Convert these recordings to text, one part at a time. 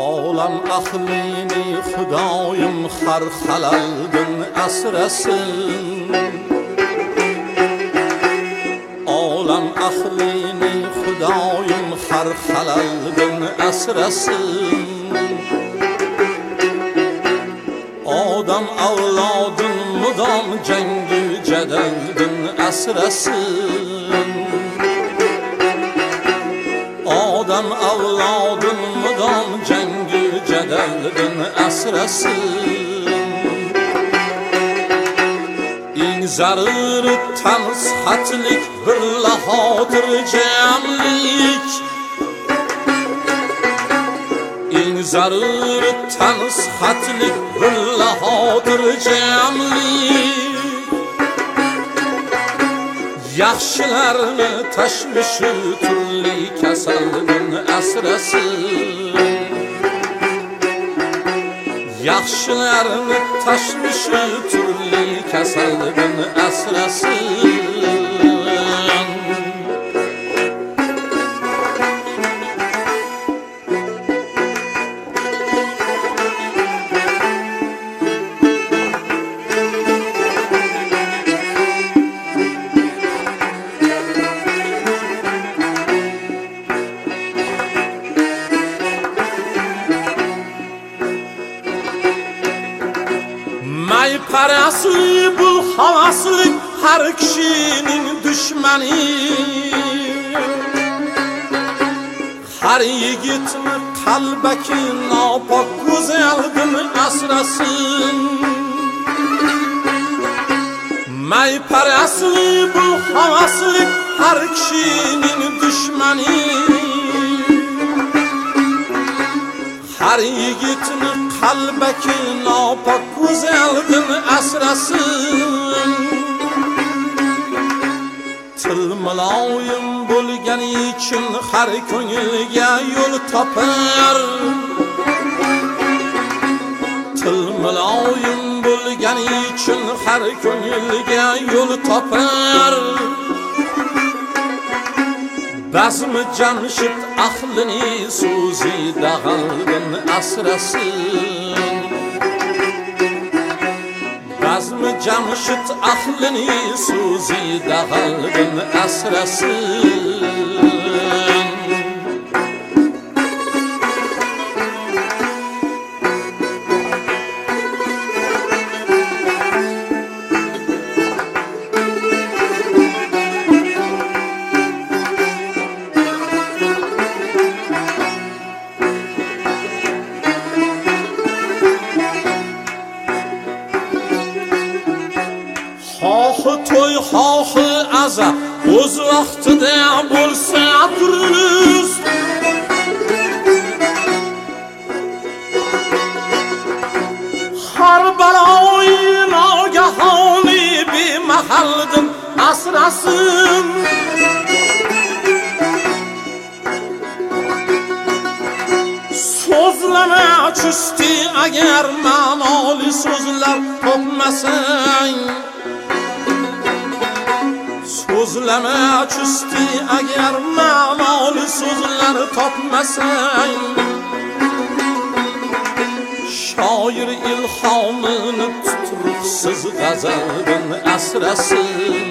olam ahlini xudoyim har halaldan asrasin. Olam ahlini xudoyim har halaldan asrasin. Odam avlodin mudom jangu jadaldan asrasin. Odam avlodin mudom jangu jadaldan asrasin. Eng zarur tansihatlik birla xotirjamlik. Eng zarur tansihatlik birla xotirjamlik. Yaxshilarni tashvishi turli kasaldan asrasin. Yaxshilarni tashvishi turli kasaldan asrasin. Parasli bu havaslik har kişinin düşmanı. Har yigitni qalbaki nopok go'zaldan asrasin. May parasli bu havaslik har kişinin düşmanı. Har yigitni qalbaki nopok go'zaldan asrasin. Til muloyim bo'lgani uchun har ko'ngilga yo'l topar. Til muloyim bo'lgani uchun har ko'ngilga yo'l topar. Bazmi jamshid ahlini so'zi dag'aldan asrasin. Bazmi jamshid ahlini so'zi dag'aldan asrasin. Xohi to'y xohi aza o'z vaqtida bo'lsa durust. Har baloyi nogahoni bemahaldan asrasin. So'zlama chusti agar ma'noli so'zlar topmasang. So'zlama chusti agar ma'noli so'zlar topmasang. Shoir ilhomini tuturuqsiz g'azaldan asrasin.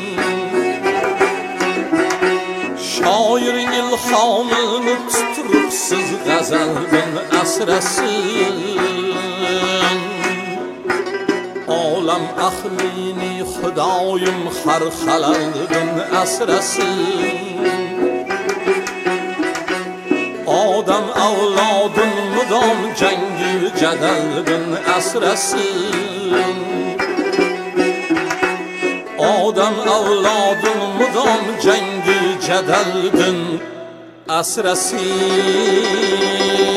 Shoir ilhomini tuturuqsiz g'azaldan asrasin. Olam ahlini xudoyim har halaldan asrasin. Odam avlodin mudom jangi jadaldan asrasin. Odam avlodin mudom jangi jadaldan asrasin.